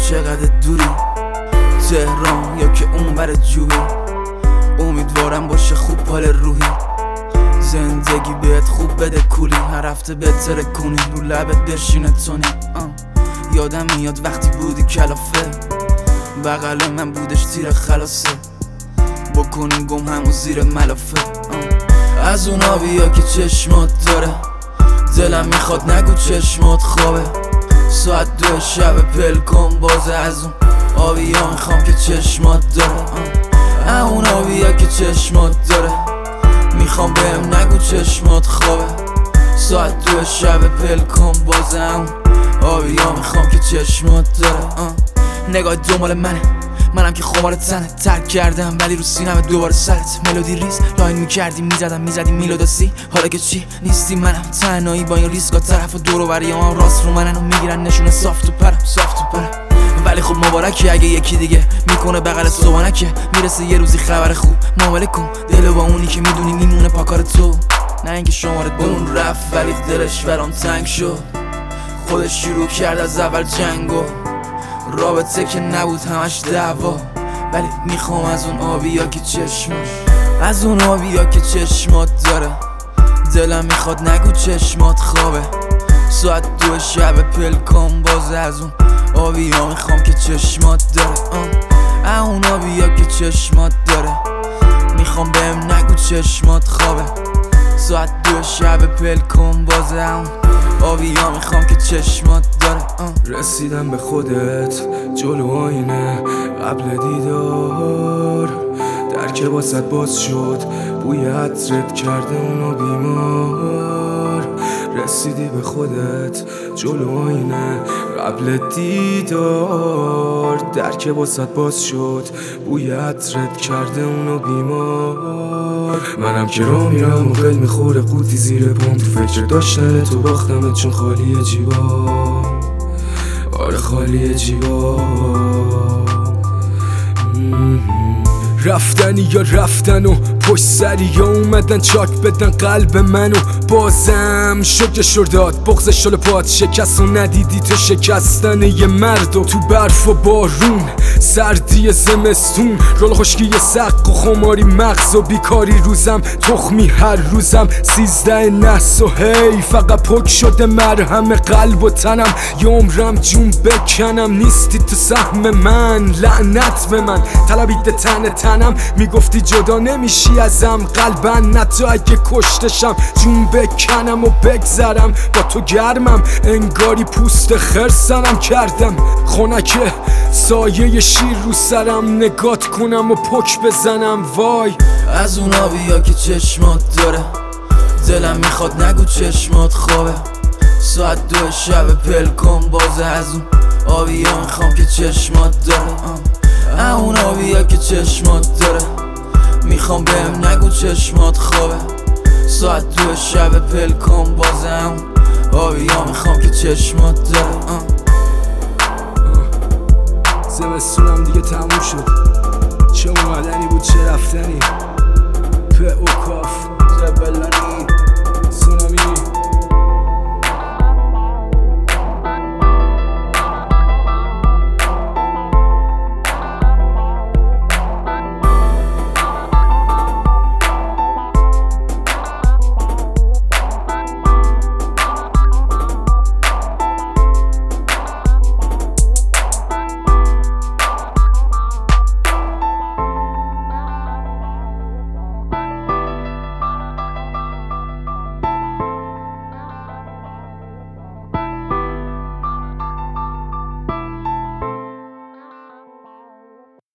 چقدر دوری، تهران یا که اون بر جوبی. امیدوارم باشه خوب حال روحی، زندگی بهت خوب بده کولی، هر هفته بهتره کنی رو لبت بشینه تونی. یادم میاد وقتی بودی کلافه، بغل من بودش تیر خلاصه، بکنیم گم همون زیر ملافه. از اون آبیا که چشمات داره، دلم میخواد نگو چشمات خوابه. ساعت 2 شب پلکن بازه، از اون آبیا میخوام که چشمات داره. اون آبیا که چشمات داره، میخوام بهم نگو چشمات خوابه. ساعت 2 شب پلکن بازه، اون آبیا میخوام که چشمات داره. نگاه دنبال منم که خمار تنه، ترک کردم ولی رو سینم دوباره سرت. ملودی ریز لاین میکردی میزدی میلوداسی، حالا که چی نیستی منم تنهایی با این ریسکا، طرف و دور و بریام راست رو منن و میگیرن نشونه صاف تو پرم. ولی خب مبارکه اگه یکی دیگه میکنه بغل صبحانکه، میرسه یه روزی خبر خوب معامله کن دلو با اونی که میدونی میمونه پاکار تو. نه اینکه شماره اون رفت ولی دلش برام تنگ شد، خودش شروع کرد از اول جنگو، رابطه که نبود همش دعوا. ولی میخوام از اون آبیا که چشماش، از اون آبیا که چشمات داره، دلم میخواد نگو چشمات خوابه. ساعت 2 شب پلکان بازه، از اون آبیا میخوام که چشمات داره. اون آبیا که چشمات داره، میخوام بهم نگو چشمات خوابه. ساعت 2 شب پلکان بازه، اون آبیا میخوام که چشمات داره. رسیدم به خودت جلو آینه قبل دیدار، درک واسط باز شد بوی عطرت کرده اونو بیمار. رسیدی به خودت جلو آینه قبل دیدار، درک واسط باز شد بوی عطرت کرده اونو بیمار. منم که را میرم و قل میخوره قوطی زیر پام، تو فکر داشتن تو باختمت چون خالی جیبا، آره خالی جیبا. رفتنی یا رفتن و پشت سری یا اومدن چاک بدن قلب منو، بازم شکرشو داد بغض شل پات شکست و ندیدی تو شکستن یه مرد. و تو برف و بارون سردی زمستون، رول خشکی سق و خماری مغز و بیکاری روزم تخمی هر روزم 13 نحس و هی فقط پک شده مرهم قلب و تنم، یه عمرم جون بکنم نیستی تو سهم من. لعنت به من طلبیده تنم، میگفتی جدا نمیشی ازم قلبا، نه تو اگه کشتشم جون بکنم و بگذرم با تو گرمم، انگاری پوست خرسنم کردم خونک سایه شیر رو سرم، نگات کنم و پک بزنم وای. از اون آبیا که چشمات داره، دلم میخواد نگو چشمات خوابه. ساعت 2 شب پلکن بازه، از اون آبیا میخوام که چشمات داره. اون آبیا که چشمات داره، میخوام بهم نگو چشمات خوابه. ساعت 2 شب پلکن بازه، اون آبیا میخوام که چشمات داره. زمستونم دیگه تموم شد، چه اومدنی بود چه رفتنی.